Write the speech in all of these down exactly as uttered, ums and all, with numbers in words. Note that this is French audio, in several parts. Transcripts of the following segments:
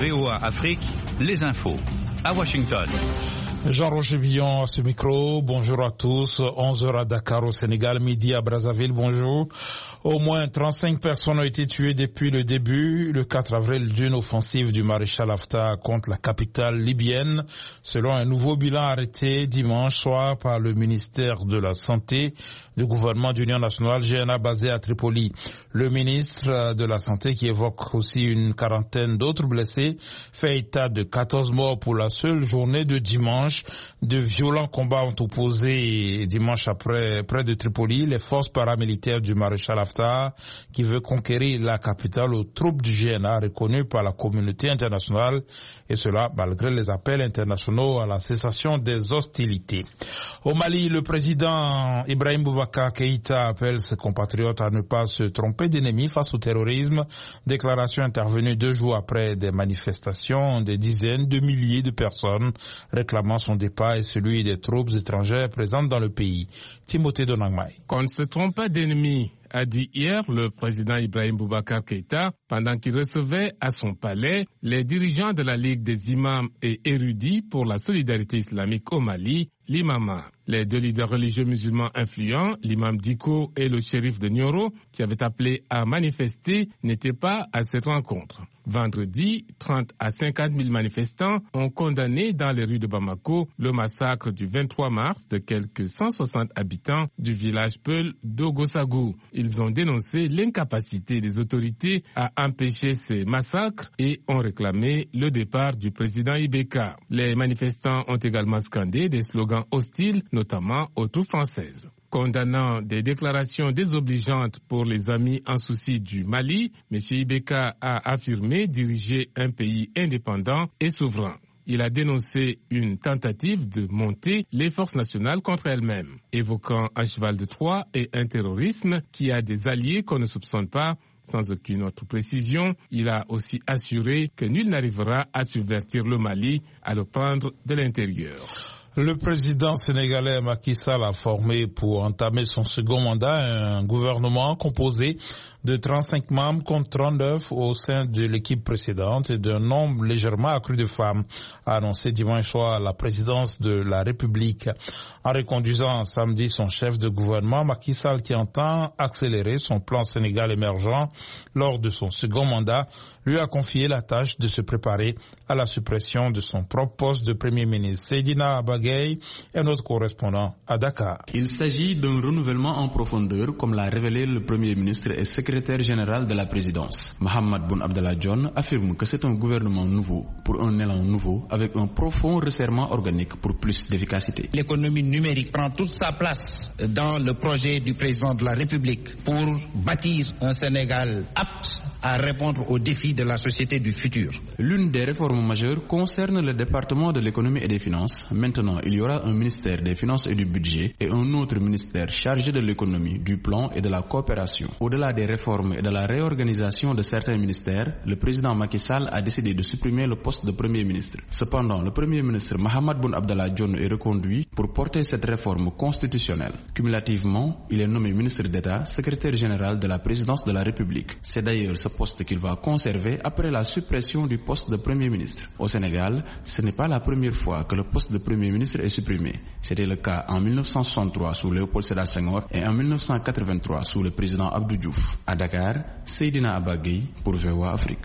V O A Afrique, les infos. À Washington. Jean-Roger Villon à ce micro. Bonjour à tous. onze heures à Dakar au Sénégal, midi à Brazzaville. Bonjour. Au moins trente-cinq personnes ont été tuées depuis le début, le quatre avril, d'une offensive du maréchal Haftar contre la capitale libyenne, selon un nouveau bilan arrêté dimanche soir par le ministère de la Santé du gouvernement d'Union nationale G N A basé à Tripoli. Le ministre de la Santé, qui évoque aussi une quarantaine d'autres blessés, fait état de quatorze morts pour la seule journée de dimanche. De violents combats ont opposé dimanche après près de Tripoli les forces paramilitaires du maréchal Haftar, qui veut conquérir la capitale aux troupes du G N A reconnues par la communauté internationale, et cela malgré les appels internationaux à la cessation des hostilités. Au Mali, le président Ibrahim Boubacar Keïta appelle ses compatriotes à ne pas se tromper d'ennemis face au terrorisme. Déclaration intervenue deux jours après des manifestations, des dizaines de milliers de personnes réclamant son départ et celui des troupes étrangères présentes dans le pays. Timothée Donangmai. Qu'on ne se trompe pas d'ennemis, a dit hier le président Ibrahim Boubacar Keïta pendant qu'il recevait à son palais les dirigeants de la Ligue des imams et érudits pour la solidarité islamique au Mali, l'Imama. Les deux leaders religieux musulmans influents, l'imam Diko et le shérif de Nioro, qui avaient appelé à manifester, n'étaient pas à cette rencontre. Vendredi, trente à cinquante mille manifestants ont condamné dans les rues de Bamako le massacre du vingt-trois mars de quelques cent soixante habitants du village Peul d'Ogosagou. Ils ont dénoncé l'incapacité des autorités à empêcher ces massacres et ont réclamé le départ du président Ibeka. Les manifestants ont également scandé des slogans hostiles, notamment aux troupes françaises. Condamnant des déclarations désobligeantes pour les amis en souci du Mali, M. Ibeka a affirmé diriger un pays indépendant et souverain. Il a dénoncé une tentative de monter les forces nationales contre elles-mêmes, évoquant un cheval de Troie et un terrorisme qui a des alliés qu'on ne soupçonne pas. Sans aucune autre précision, il a aussi assuré que nul n'arrivera à subvertir le Mali, à le prendre de l'intérieur. Le président sénégalais Macky Sall a formé pour entamer son second mandat un gouvernement composé de trente-cinq membres contre trente-neuf au sein de l'équipe précédente et d'un nombre légèrement accru de femmes, a annoncé dimanche soir la présidence de la République. En reconduisant samedi son chef de gouvernement, Macky Sall, qui entend accélérer son plan Sénégal émergent lors de son second mandat, lui a confié la tâche de se préparer à la suppression de son propre poste de Premier ministre. Seydina Abagay est notre correspondant à Dakar. Il s'agit d'un renouvellement en profondeur, comme l'a révélé le Premier ministre et secrétaire général de la présidence. Mahammed Boun Abdallah Dionne affirme que c'est un gouvernement nouveau, pour un élan nouveau, avec un profond resserrement organique pour plus d'efficacité. L'économie numérique prend toute sa place dans le projet du président de la République pour bâtir un Sénégal apte à répondre aux défis de la société du futur. L'une des réformes majeures concerne le département de l'économie et des finances. Maintenant, il y aura un ministère des finances et du budget et un autre ministère chargé de l'économie, du plan et de la coopération. Au-delà des réformes et de la réorganisation de certains ministères, le président Macky Sall a décidé de supprimer le poste de Premier ministre. Cependant, le Premier ministre Mahammed Boun Abdallah Dionne est reconduit pour porter cette réforme constitutionnelle. Cumulativement, il est nommé ministre d'État, secrétaire général de la présidence de la République. C'est d'ailleurs ce poste qu'il va conserver après la suppression du poste de Premier ministre. Au Sénégal, ce n'est pas la première fois que le poste de Premier ministre est supprimé. C'était le cas en mille neuf cent soixante-trois sous Léopold Sédar Senghor et en mille neuf cent quatre-vingt-trois sous le président Abdou Diouf. À Dakar, Seydina Abagay pour V O A Afrique.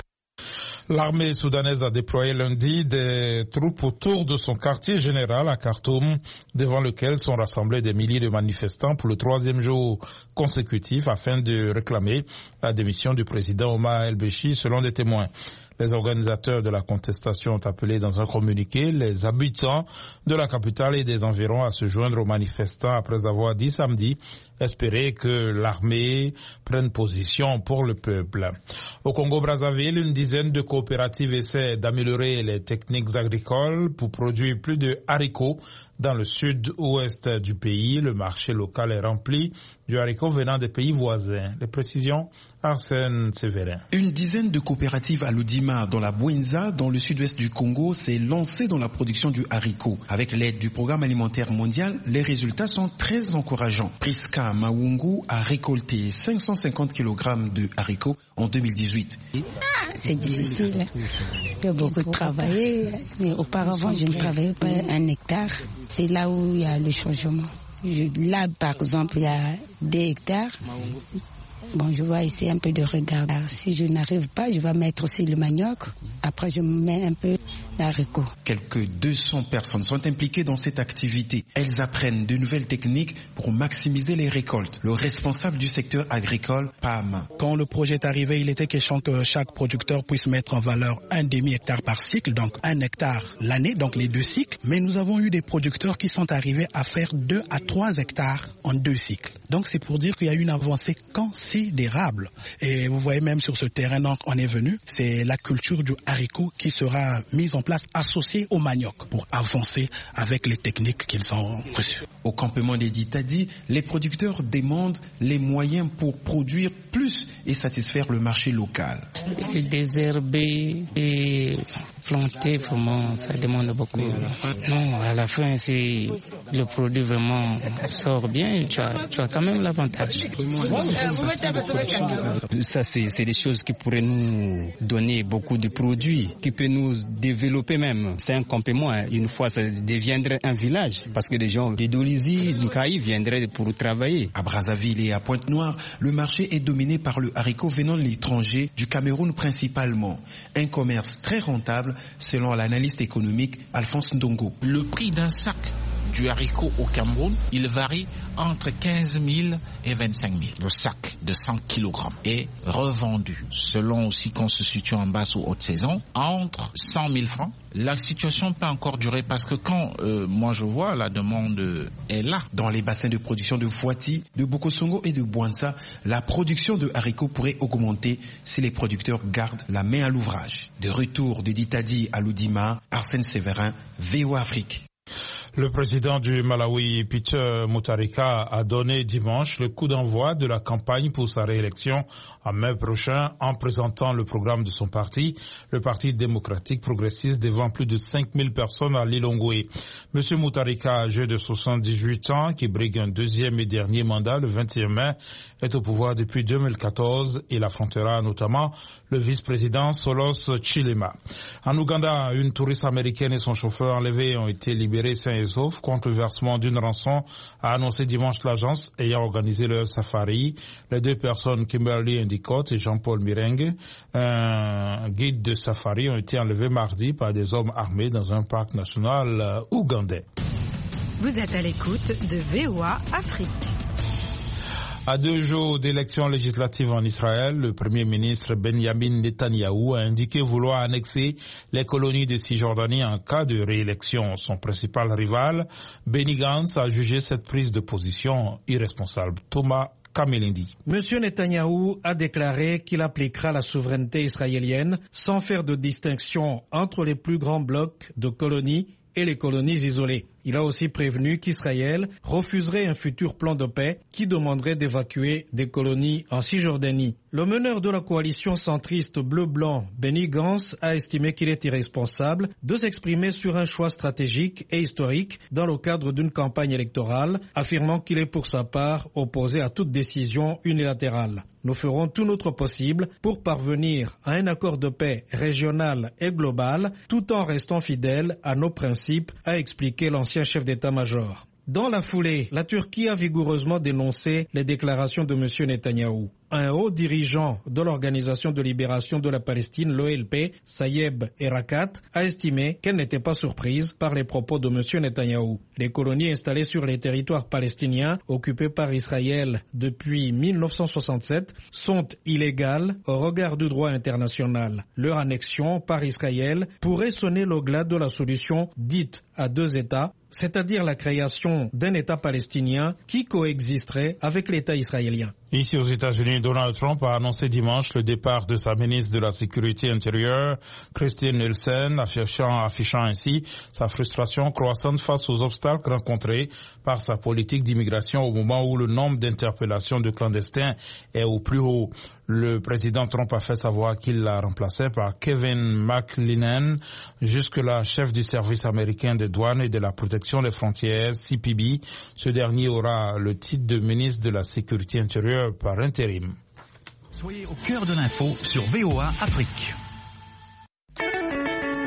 L'armée soudanaise a déployé lundi des troupes autour de son quartier général à Khartoum, devant lequel sont rassemblés des milliers de manifestants pour le troisième jour consécutif afin de réclamer la démission du président Omar El-Béchi, selon des témoins. Les organisateurs de la contestation ont appelé dans un communiqué les habitants de la capitale et des environs à se joindre aux manifestants après avoir dit samedi espérer que l'armée prenne position pour le peuple. Au Congo-Brazzaville, une dizaine de coopératives essaient d'améliorer les techniques agricoles pour produire plus de haricots dans le sud-ouest du pays. Le marché local est rempli du haricot venant des pays voisins. Les précisions, Arsène Sévérin. Une dizaine de coopératives à Lodima, dans la Bouenza, dans le sud-ouest du Congo, s'est lancée dans la production du haricot. Avec l'aide du Programme alimentaire mondial, les résultats sont très encourageants. Priska Mawungu a récolté cinq cent cinquante kilogrammes de haricots en deux mille dix-huit. c'est difficile. J'ai beaucoup travaillé, mais auparavant, je ne travaillais pas un hectare. C'est là où il y a le changement. Je, là, par exemple, il y a deux hectares. Bon, je vois ici un peu de regard. Si je n'arrive pas, je vais mettre aussi le manioc. Après, je mets un peu d'haricots. Quelques deux cents personnes sont impliquées dans cette activité. Elles apprennent de nouvelles techniques pour maximiser les récoltes. Le responsable du secteur agricole, P A M. Quand le projet est arrivé, il était question que chaque producteur puisse mettre en valeur un demi-hectare par cycle, donc un hectare l'année, donc les deux cycles. Mais nous avons eu des producteurs qui sont arrivés à faire deux à trois hectares en deux cycles. Donc c'est pour dire qu'il y a une avancée considérable. Et vous voyez même sur ce terrain, donc on est venu, c'est la culture du haricot qui sera mise en place associée au manioc pour avancer avec les techniques qu'ils ont reçues. Au campement des Ditadi, les producteurs demandent les moyens pour produire plus et satisfaire le marché local. Désherber et planter, vraiment, ça demande beaucoup. Non, à la fin, si le produit vraiment sort bien, tu as, tu as quand même l'avantage. Ça, c'est, c'est des choses qui pourraient nous donner beaucoup de produits, qui peuvent nous développer même. C'est un campement, une fois ça deviendrait un village, parce que des gens de Dolisie, du Caï viendraient pour travailler. À Brazzaville et à Pointe-Noire, le marché est dominé par le haricot venant de l'étranger, du Cameroun principalement. Un commerce très rentable, selon l'analyste économique Alphonse Ndongo. Le prix d'un sac du haricot au Cameroun, il varie entre quinze mille et vingt-cinq mille. Le sac de cent kilogrammes est revendu, selon aussi qu'on se situe en basse ou haute saison, entre cent mille francs. La situation peut encore durer parce que quand euh, moi je vois la demande est là. Dans les bassins de production de Fouati, de Bokosongo et de Bouanza, la production de haricots pourrait augmenter si les producteurs gardent la main à l'ouvrage. De retour de Ditadi à Loudima, Arsène Séverin, V O A Afrique. Le président du Malawi, Peter Mutharika, a donné dimanche le coup d'envoi de la campagne pour sa réélection en mai prochain en présentant le programme de son parti, le Parti démocratique progressiste, devant plus de cinq mille personnes à Lilongwe. Monsieur Mutharika, âgé de soixante-dix-huit ans, qui brigue un deuxième et dernier mandat le vingt et un mai, est au pouvoir depuis deux mille quatorze. Il affrontera notamment le vice-président Solos Chilema. En Ouganda, une touriste américaine et son chauffeur enlevés ont été libérés sains et saufs contre le versement d'une rançon, a annoncé dimanche l'agence ayant organisé leur safari. Les deux personnes, Kimberly Endicott et Jean-Paul Mireng, un guide de safari, ont été enlevés mardi par des hommes armés dans un parc national euh, ougandais. Vous êtes à l'écoute de V O A Afrique. À deux jours d'élections législatives en Israël, le Premier ministre Benjamin Netanyahou a indiqué vouloir annexer les colonies de Cisjordanie en cas de réélection. Son principal rival, Benny Gantz, a jugé cette prise de position irresponsable. Thomas Kamelindi. Monsieur Netanyahou a déclaré qu'il appliquera la souveraineté israélienne sans faire de distinction entre les plus grands blocs de colonies et les colonies isolées. Il a aussi prévenu qu'Israël refuserait un futur plan de paix qui demanderait d'évacuer des colonies en Cisjordanie. Le meneur de la coalition centriste bleu-blanc, Benny Gantz, a estimé qu'il est irresponsable de s'exprimer sur un choix stratégique et historique dans le cadre d'une campagne électorale, affirmant qu'il est pour sa part opposé à toute décision unilatérale. Nous ferons tout notre possible pour parvenir à un accord de paix régional et global, tout en restant fidèles à nos principes, a expliqué l'ancien chef d'état-major. Dans la foulée, la Turquie a vigoureusement dénoncé les déclarations de M. Netanyahou. Un haut dirigeant de l'Organisation de libération de la Palestine, l'O L P, Sayeb Erakat, a estimé qu'elle n'était pas surprise par les propos de M. Netanyahou. Les colonies installées sur les territoires palestiniens occupés par Israël depuis mille neuf cent soixante-sept sont illégales au regard du droit international. Leur annexion par Israël pourrait sonner le glas de la solution dite à deux États, c'est-à-dire la création d'un État palestinien qui coexisterait avec l'État israélien. Ici aux États-Unis, Donald Trump a annoncé dimanche le départ de sa ministre de la Sécurité intérieure, Christine Nielsen, affichant, affichant ainsi sa frustration croissante face aux obstacles rencontrés par sa politique d'immigration au moment où le nombre d'interpellations de clandestins est au plus haut. Le président Trump a fait savoir qu'il la remplaçait par Kevin McLennan, jusque-là chef du service américain des douanes et de la protection des frontières, C P B. Ce dernier aura le titre de ministre de la Sécurité intérieure par intérim. Soyez au cœur de l'info sur V O A Afrique.